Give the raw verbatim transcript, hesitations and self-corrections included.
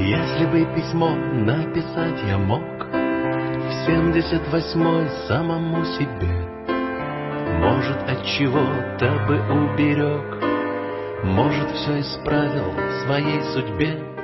Если бы письмо написать я мог в семьдесят восьмой самому себе, может, от чего-то бы уберег, может, все исправил в своей судьбе.